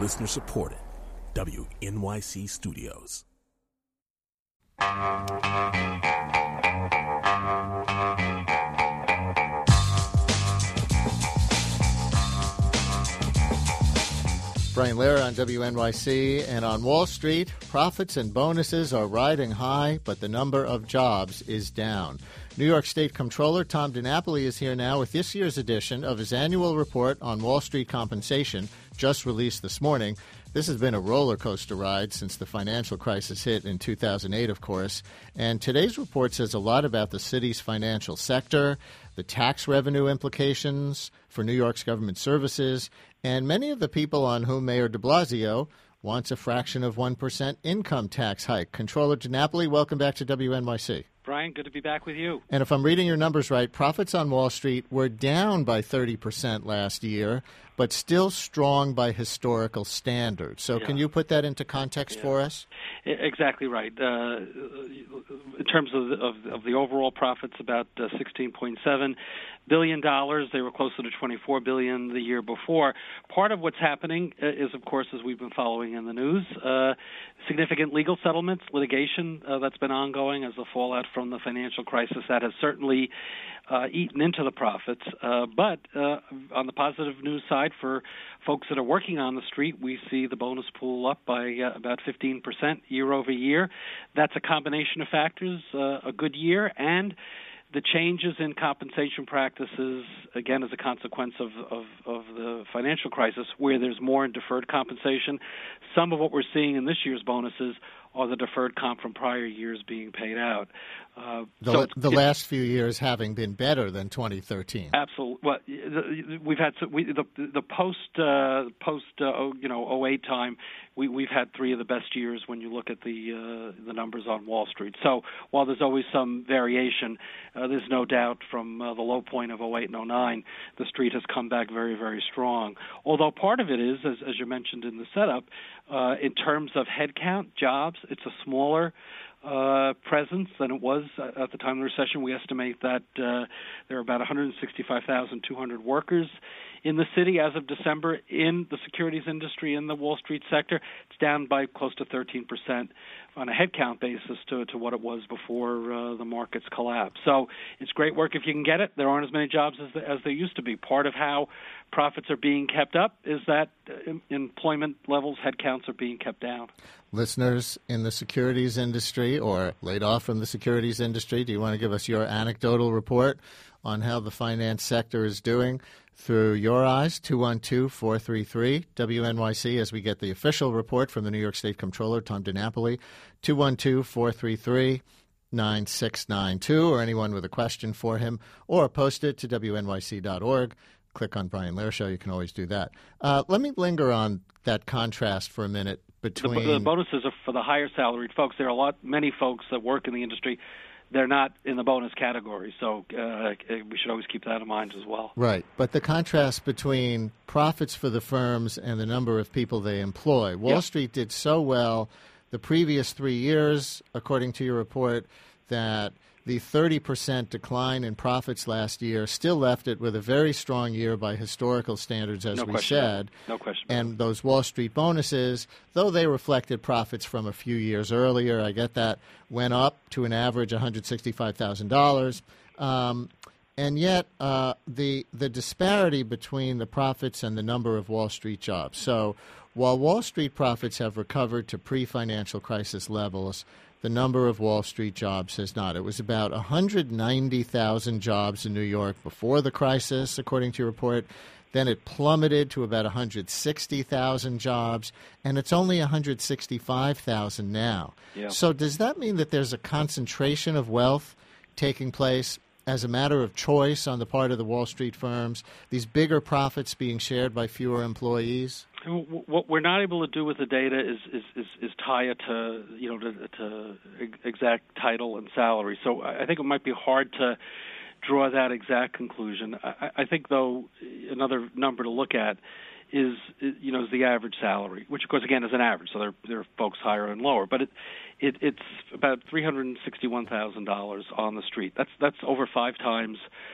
Listener supported. WNYC Studios. Brian Lehrer on WNYC. And on Wall Street, profits and bonuses are riding high, but the number of jobs is down. New York State Comptroller Tom DiNapoli is here now with this year's edition of his annual report on Wall Street compensation, just released this morning. This has been a roller coaster ride since the financial crisis hit in 2008, of course. And today's report says a lot about the city's financial sector, the tax revenue implications for New York's government services, and many of the people on whom Mayor de Blasio wants a fraction of 1% income tax hike. Comptroller DiNapoli, welcome back to WNYC. Brian, good to be back with you. And if I'm reading your numbers right, profits on Wall Street were down by 30% last year, but still strong by historical standards. So can you put that into context for us? Exactly right. In terms of the overall profits, about $16.7 billion. They were closer to $24 billion the year before. Part of what's happening is, of course, as we've been following in the news, significant legal settlements, litigation that's been ongoing as a fallout from the financial crisis. That has certainly eaten into the profits. But on the positive news side, for folks that are working on the street, we see the bonus pool up by about 15% year over year. That's a combination of factors, a good year, and the changes in compensation practices, again, as a consequence of the financial crisis, where there's more in deferred compensation. Some of what we're seeing in this year's bonuses are the deferred comp from prior years being paid out. The last few years having been better than 2013. Absolutely. Well, we've had the post 08 time. We've had three of the best years when you look at the numbers on Wall Street. So while there's always some variation, there's no doubt from the low point of 08 and 09, the street has come back very, very strong. Although part of it is, as you mentioned in the setup, in terms of headcount, jobs, it's a smaller presence than it was at the time of the recession. We estimate that there are about 165,200 workers in the city as of December in the securities industry in the Wall Street sector. It's down by close to 13% on a headcount basis to what it was before the markets collapsed. So it's great work if you can get it. There aren't as many jobs as there used to be. Part of how profits are being kept up is that employment levels, headcounts are being kept down. Listeners in the securities industry or laid off from the securities industry, do you want to give us your anecdotal report on how the finance sector is doing through your eyes? 212-433-WNYC as we get the official report from the New York State Comptroller, Tom DiNapoli. 212-433-9692, or anyone with a question for him, or post it to WNYC.org. Click on Brian Lehrer Show. You can always do that. Let me linger on that contrast for a minute between the bonuses are for the higher salaried folks. There are many folks that work in the industry. They're not in the bonus category, so we should always keep that in mind as well. Right, but the contrast between profits for the firms and the number of people they employ. Wall Street did so well the previous 3 years, according to your report, that the 30% decline in profits last year still left it with a very strong year by historical standards, as we said. No question. And those Wall Street bonuses, though they reflected profits from a few years earlier, I get that, went up to an average $165,000. And yet the disparity between the profits and the number of Wall Street jobs. So while Wall Street profits have recovered to pre-financial crisis levels, the number of Wall Street jobs has not. It was about 190,000 jobs in New York before the crisis, according to your report. Then it plummeted to about 160,000 jobs, and it's only 165,000 now. Yeah. So does that mean that there's a concentration of wealth taking place as a matter of choice on the part of the Wall Street firms, these bigger profits being shared by fewer employees? What we're not able to do with the data is tie it to to exact title and salary. So I think it might be hard to draw that exact conclusion. I think, though, another number to look at is the average salary, which of course again is an average. So there are folks higher and lower, but it's about $361,000 on the street. That's over 5 times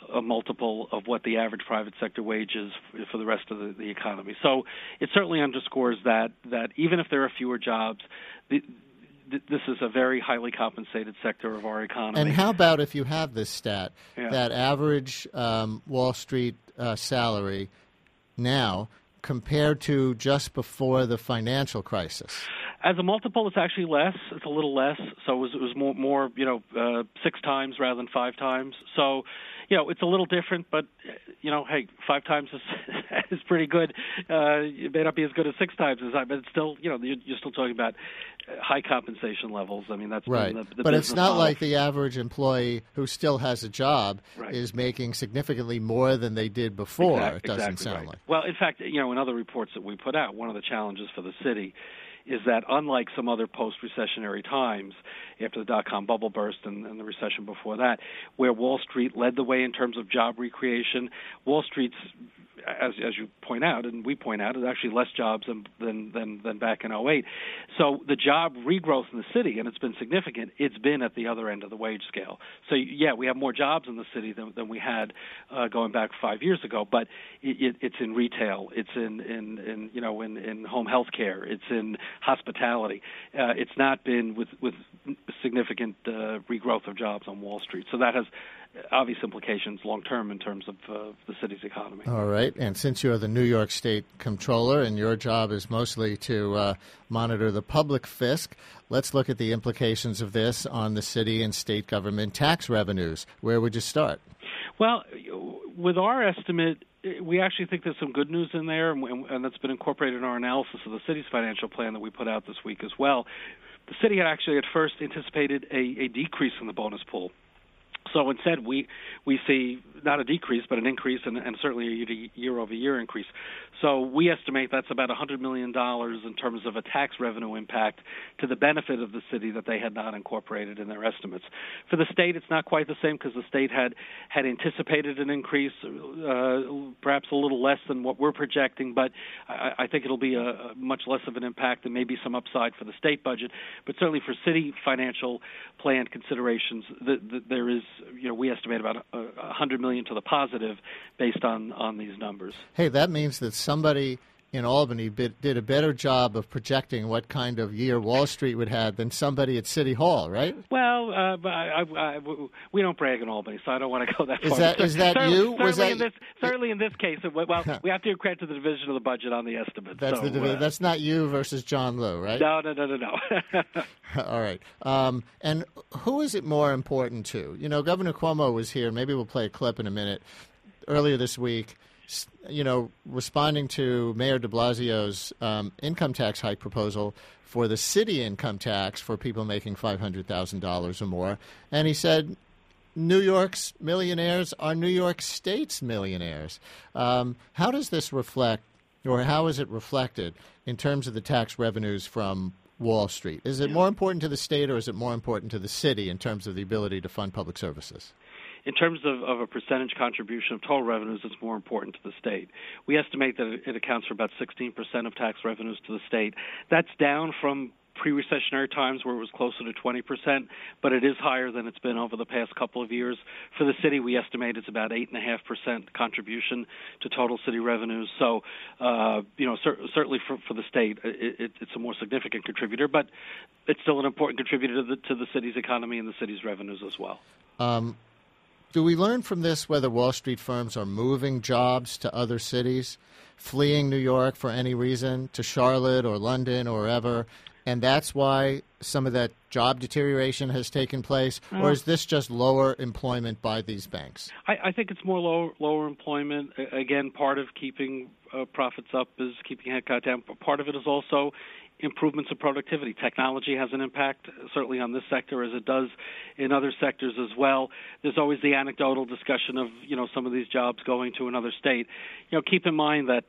a multiple of what the average private sector wage is for the rest of the economy. So it certainly underscores that even if there are fewer jobs, this is a very highly compensated sector of our economy. And how about if you have this stat, that average Wall Street salary now compared to just before the financial crisis? As a multiple, it's actually less. It's a little less. So it was more 6 times rather than 5 times. So, it's a little different, but, hey, 5 times is pretty good. It may not be as good as 6 times as but it's still, you're still talking about high compensation levels. I mean, that's right. the but it's not model. like the average employee who still has a job is making significantly more than they did before. It doesn't sound like. Well, in fact, in other reports that we put out, one of the challenges for the city is that unlike some other post-recessionary times, after the dot-com bubble burst and the recession before that, where Wall Street led the way in terms of job recreation, Wall Street's, as you point out, and we point out, is actually less jobs than back in 2008. So the job regrowth in the city, and it's been significant, it's been at the other end of the wage scale. So, we have more jobs in the city than we had going back 5 years ago, but it's in retail, it's in home health care, it's in hospitality. It's not been with significant regrowth of jobs on Wall Street. So that has obvious implications long-term in terms of the city's economy. All right. And since you're the New York State Comptroller and your job is mostly to monitor the public fisc, let's look at the implications of this on the city and state government tax revenues. Where would you start? Well, with our estimate, we actually think there's some good news in there, and that's been incorporated in our analysis of the city's financial plan that we put out this week as well. The city had actually at first anticipated a decrease in the bonus pool. So instead, we see not a decrease, but an increase, and certainly a year-over-year increase. So we estimate that's about $100 million in terms of a tax revenue impact to the benefit of the city that they had not incorporated in their estimates. For the state, it's not quite the same because the state had anticipated an increase, perhaps a little less than what we're projecting, but I think it'll be a much less of an impact and maybe some upside for the state budget. But certainly for city financial plan considerations, there is, we estimate about $100 million to the positive based on these numbers. Hey, that means that somebody in Albany did a better job of projecting what kind of year Wall Street would have than somebody at City Hall, right? Well, we don't brag in Albany, so I don't want to go that far. Is that you? Certainly in this case, well, we have to give credit to the division of the budget on the estimate. That's not you versus John Liu, right? No. All right. And who is it more important to? Governor Cuomo was here. Maybe we'll play a clip in a minute. Earlier this week, responding to Mayor de Blasio's income tax hike proposal for the city income tax for people making $500,000 or more. And he said New York's millionaires are New York State's millionaires. How does this reflect, or how is it reflected in terms of the tax revenues from Wall Street? Is it more important to the state or is it more important to the city in terms of the ability to fund public services? In terms of a percentage contribution of total revenues, it's more important to the state. We estimate that it accounts for about 16% of tax revenues to the state. That's down from pre-recessionary times where it was closer to 20%, but it is higher than it's been over the past couple of years. For the city, we estimate it's about 8.5% contribution to total city revenues. So, certainly for the state, it's a more significant contributor, but it's still an important contributor to the city's economy and the city's revenues as well. Do we learn from this whether Wall Street firms are moving jobs to other cities, fleeing New York for any reason, to Charlotte or London or wherever, and that's why some of that job deterioration has taken place? Or is this just lower employment by these banks? I think it's more lower employment. Again, part of keeping profits up is keeping headcount down. But part of it is also improvements of productivity. Technology has an impact, certainly on this sector, as it does in other sectors as well. There's always the anecdotal discussion of, some of these jobs going to another state. Keep in mind that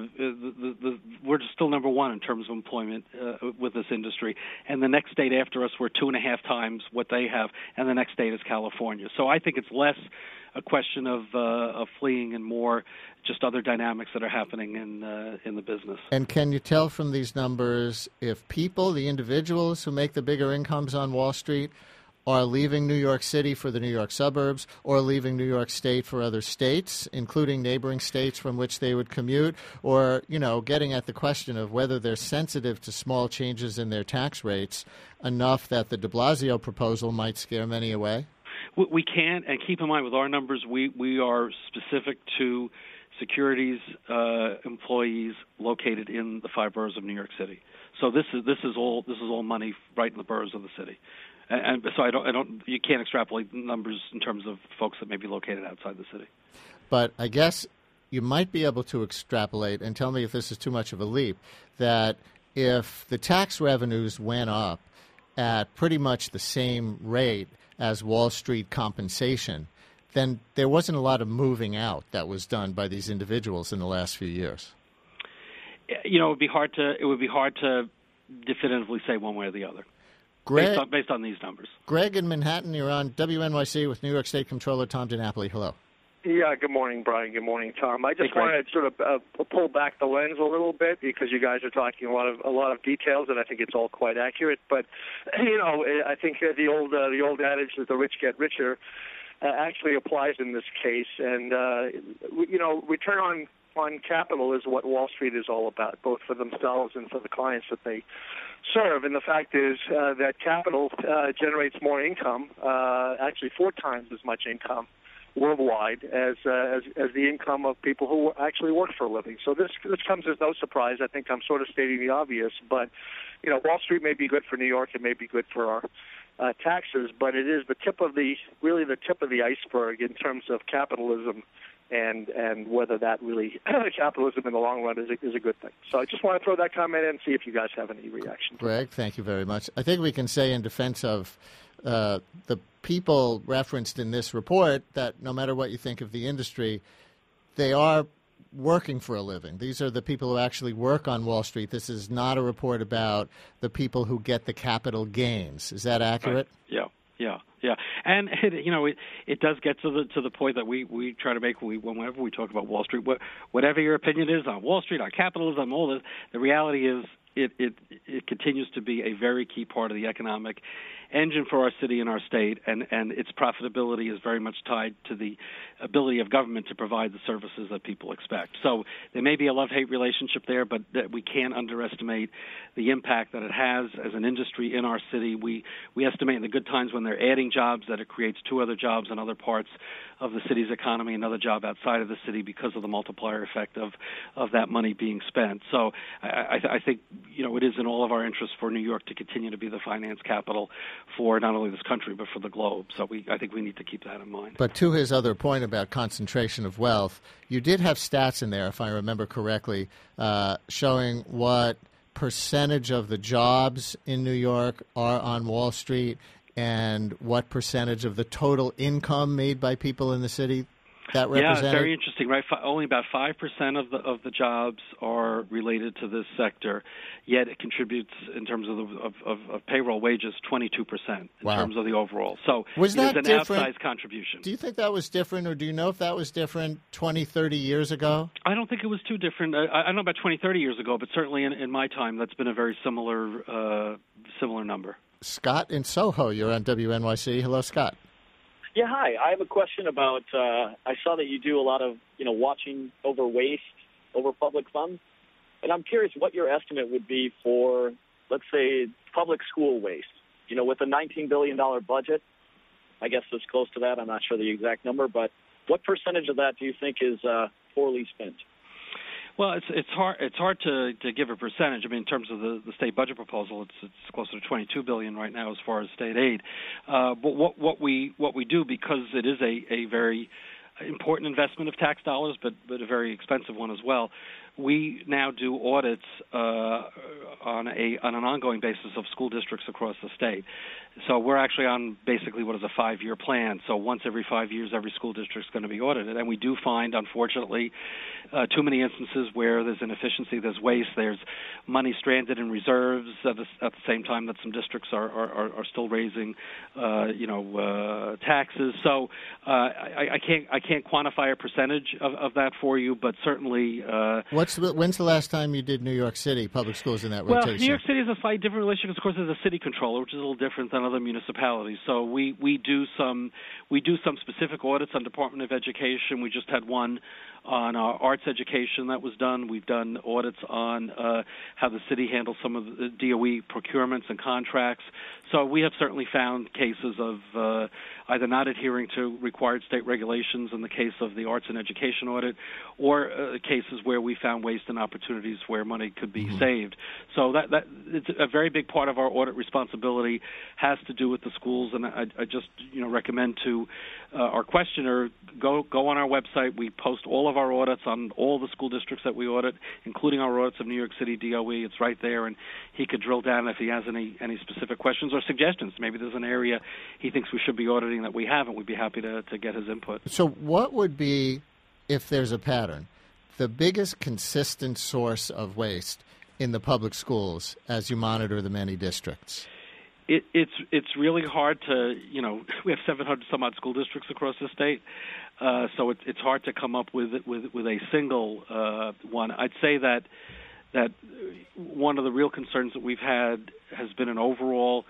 we're still number one in terms of employment with this industry, and the next state after us, we're 2.5 times what they have, and the next state is California. So I think it's less a question of fleeing and more just other dynamics that are happening in the business. And can you tell from these numbers if people, the individuals who make the bigger incomes on Wall Street, are leaving New York City for the New York suburbs or leaving New York State for other states, including neighboring states from which they would commute, or, getting at the question of whether they're sensitive to small changes in their tax rates enough that the de Blasio proposal might scare many away? We can, and keep in mind with our numbers, we are specific to securities employees located in the 5 boroughs of New York City. So this is all money right in the boroughs of the city. And so you can't extrapolate numbers in terms of folks that may be located outside the city. But I guess you might be able to extrapolate, and tell me if this is too much of a leap, that if the tax revenues went up at pretty much the same rate as Wall Street compensation, then there wasn't a lot of moving out that was done by these individuals in the last few years. It would be hard to definitively say one way or the other. Greg, based on these numbers. Greg in Manhattan, you're on WNYC with New York State Comptroller Tom DiNapoli. Hello. Yeah, good morning, Brian. Good morning, Tom. I just wanted to sort of pull back the lens a little bit because you guys are talking a lot of details, and I think it's all quite accurate. But I think the old adage that the rich get richer actually applies in this case. And return on capital is what Wall Street is all about, both for themselves and for the clients that they serve. And the fact is that capital generates more income, actually 4 times as much income worldwide as the income of people who actually work for a living. So this comes as no surprise. I think I'm sort of stating the obvious, but Wall Street may be good for New York, it may be good for our taxes, but it is the tip of the iceberg in terms of capitalism and whether that really capitalism in the long run is a good thing. So I just want to throw that comment in and see if you guys have any reaction. Greg, thank you very much. I think we can say in defense of the people referenced in this report that no matter what you think of the industry, they are working for a living. These are the people who actually work on Wall Street. This is not a report about the people who get the capital gains. Is that accurate? Right. Yeah. And it does get to the point that we try to make whenever we talk about Wall Street. Whatever your opinion is on Wall Street, on capitalism, all this, the reality is it continues to be a very key part of the economic engine for our city and our state, and its profitability is very much tied to the ability of government to provide the services that people expect. So there may be a love-hate relationship there, but that we can't underestimate the impact that it has as an industry in our city. We estimate in the good times when they're adding jobs that it creates 2 other jobs in other parts of the city's economy, another job outside of the city because of the multiplier effect of that money being spent. So I think it is in all of our interests for New York to continue to be the finance capital for not only this country but for the globe. So I think we need to keep that in mind. But to his other point about concentration of wealth, you did have stats in there, if I remember correctly, showing what percentage of the jobs in New York are on Wall Street and what percentage of the total income made by people in the city that represented? Yeah, very interesting, right? Only about 5% of the jobs are related to this sector, yet it contributes in terms of payroll wages 22% in terms of the overall. So was that an outsized contribution. Do you think that was different, or do you know if that was different 20, 30 years ago? I don't think it was too different. I don't know about 20, 30 years ago, but certainly in my time, that's been a very similar number. Scott in Soho, you're on WNYC. Hello, Scott. Yeah, hi. I have a question about, I saw that you do a lot of, watching over waste, over public funds. And I'm curious what your estimate would be for, let's say, public school waste. With a $19 billion budget, I guess it's close to that. I'm not sure the exact number, but what percentage of that do you think is poorly spent? Well, it's hard to give a percentage. I mean, in terms of the state budget proposal, it's closer to $22 billion right now as far as state aid. But what we do, because it is a very important investment of tax dollars, but a very expensive one as well, we now do audits on an ongoing basis of school districts across the state. So we're actually on basically what is a 5-year plan. So once every 5 years, every school district is going to be audited. And we do find, unfortunately, too many instances where there's inefficiency, there's waste, there's money stranded in reserves at the same time that some districts are still raising, taxes. So I can't quantify a percentage of that for you, but certainly what's When's the last time you did New York City public schools in that Well, rotation? New York City is a slightly different relationship because, of course, there's a city controller, which is a little different than other municipalities. So we do some specific audits on Department of Education. We just had one on our arts education that was done. We've done audits on how the city handles some of the DOE procurements and contracts. So we have certainly found cases of either not adhering to required state regulations in the case of the arts and education audit, or cases where we found waste and opportunities where money could be saved. So that it's a very big part of our audit responsibility has to do with the schools, and I just recommend to our questioner go on our website. We post all of our audits on all the school districts that we audit, including our audits of New York City DOE. It's right there, and he could drill down if he has any specific questions or suggestions. Maybe there's an area he thinks we should be auditing that we haven't. We'd be happy to get his input. So what would be, if there's a pattern, the biggest consistent source of waste in the public schools as you monitor the many districts? It's really hard to, we have 700 some odd school districts across the state, so it's hard to come up with a single one. I'd say that one of the real concerns that we've had has been an overall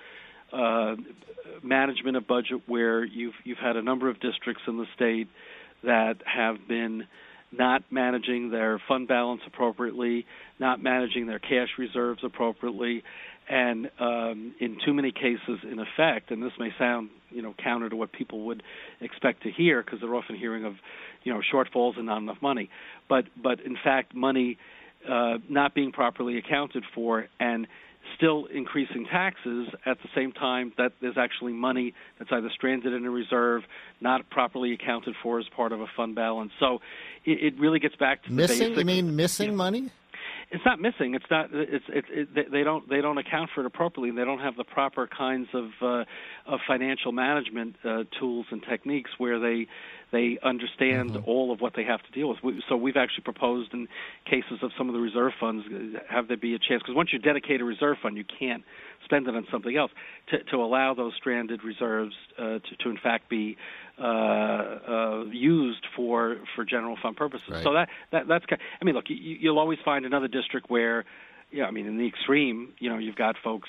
management of budget where you've had a number of districts in the state that have been not managing their fund balance appropriately, not managing their cash reserves appropriately, and in too many cases, in effect, and this may sound counter to what people would expect to hear because they're often hearing of shortfalls and not enough money, but in fact money not being properly accounted for and still increasing taxes at the same time that there's actually money that's either stranded in a reserve, not properly accounted for as part of a fund balance. So it really gets back to missing. The basics. You mean missing money? It's not missing. It's not. They don't account for it appropriately. They don't have the proper kinds of financial management tools and techniques where they understand all of what they have to deal with. So we've actually proposed in cases of some of the reserve funds, have there be a chance, because once you dedicate a reserve fund, you can't spend it on something else, to allow those stranded reserves to in fact be used for general fund purposes. Right. So that's. I mean, look, you'll always find another district where, in the extreme, you've got folks,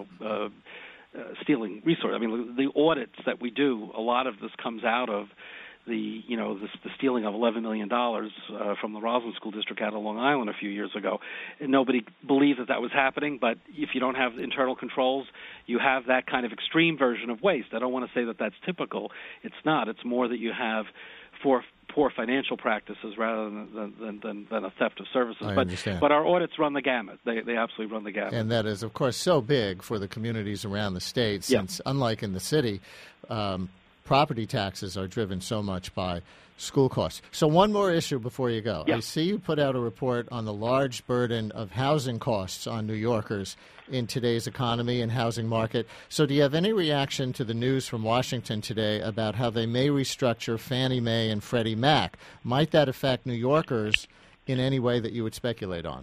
stealing resources. I mean, the audits that we do, a lot of this comes out of the stealing of $11 million from the Roslyn School District out of Long Island a few years ago. And nobody believed that was happening, but if you don't have internal controls, you have that kind of extreme version of waste. I don't want to say that that's typical. It's not. It's more that you have poor financial practices rather than a theft of services. I understand. But our audits run the gamut. They absolutely run the gamut. And that is, of course, so big for the communities around the state since, unlike in the city, property taxes are driven so much by school costs. So one more issue before you go. Yeah. I see you put out a report on the large burden of housing costs on New Yorkers in today's economy and housing market. So do you have any reaction to the news from Washington today about how they may restructure Fannie Mae and Freddie Mac? Might that affect New Yorkers in any way that you would speculate on?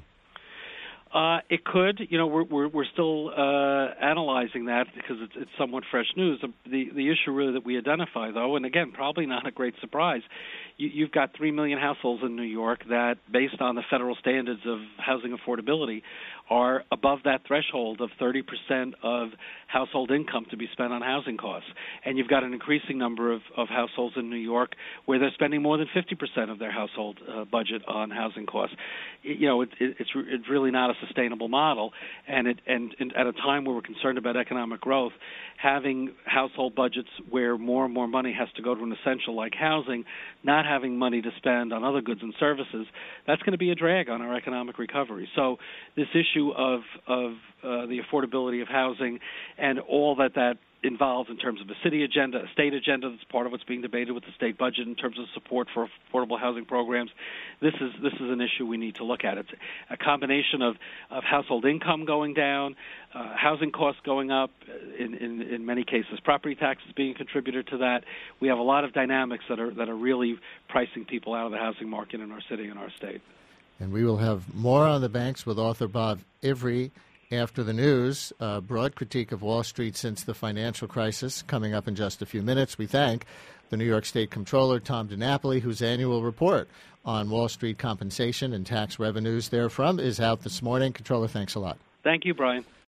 It could. We're still analyzing that because it's somewhat fresh news. The issue really that we identify, though, and again, probably not a great surprise, you've got 3 million households in New York that, based on the federal standards of housing affordability, are above that threshold of 30% of household income to be spent on housing costs. And you've got an increasing number of households in New York where they're spending more than 50% of their household budget on housing costs. It's really not a sustainable model. And at a time where we're concerned about economic growth, having household budgets where more and more money has to go to an essential like housing, not having money to spend on other goods and services, that's going to be a drag on our economic recovery. So this issue of the affordability of housing and all that involves in terms of a city agenda, a state agenda, that's part of what's being debated with the state budget in terms of support for affordable housing programs. This is an issue we need to look at. It's a combination of household income going down, housing costs going up, in many cases property taxes being a contributor to that. We have a lot of dynamics that are really pricing people out of the housing market in our city and our state. And we will have more on the banks with author Bob Ivry after the news. Broad critique of Wall Street since the financial crisis. Coming up in just a few minutes, we thank the New York State Comptroller, Tom DiNapoli, whose annual report on Wall Street compensation and tax revenues therefrom is out this morning. Comptroller, thanks a lot. Thank you, Brian.